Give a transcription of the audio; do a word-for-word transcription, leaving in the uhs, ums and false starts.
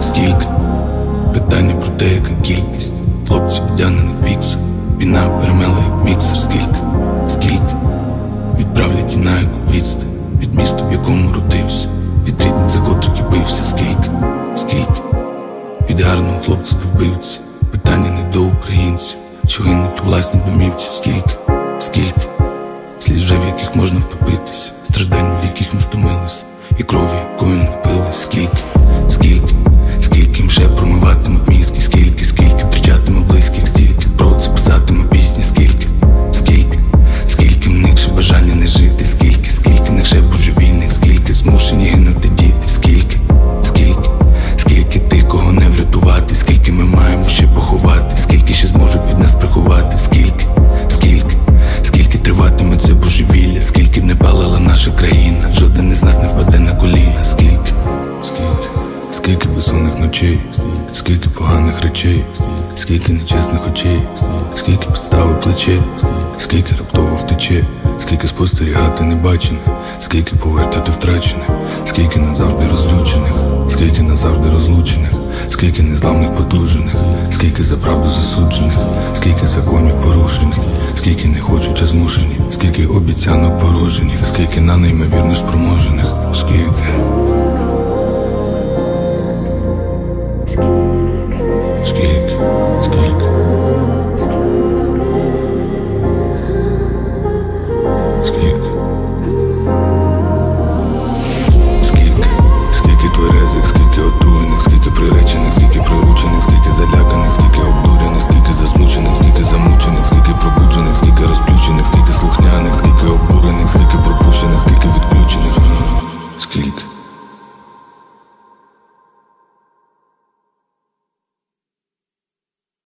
скільки? Питання про те, яка кількість хлопців одягнених в пікс. Війна перемела як міксер. Скільки? Скільки? Відправлять і на яку відстань від міста, в якому родився, від рідних, за котрих і бився. Скільки? Скільки? Від гарного хлопця до вбивці. Питання не до українців, що гинуть у власній домівці. Скільки? Скільки? Слід вже, в яких можна втопитись, страждань, від яких ми втомились, і крові, якою напились. Скільки? Скільки? Скільки їм ще промиватимуть мізки? Скільки? Скільки втрачатиме близьких? Стільки про це писатиме пісні? Скільки? Скільки? Скільки в них ще бажання не жити? Скільки? Скільки в них ще божевільних? Скільки змушені гинути діти? Скільки? Скільки? Скільки тих, кого не врятувати? Скільки ми маємо ще поховати? Скільки ще зможуть від нас приховати? Скільки? Скільки? Скільки триватиме це божевілля? Скільки б не палала наша країна, жоден із нас не впаде на коліна. Скільки? Скільки? Скільки безсонних ночей, скільки поганих речей, скільки нечесних очей, скільки підстави плече, скільки раптово втече, скільки спостерігати небачених, скільки повертати втрачених, скільки назавжди розлючених, скільки назавжди розлучених, скільки незламних подужених, скільки за правду засуджених, скільки законів порушених, скільки не хочуть, а змушені, скільки обіцянок порожених, скільки на неймовірно спроможених. Скільки?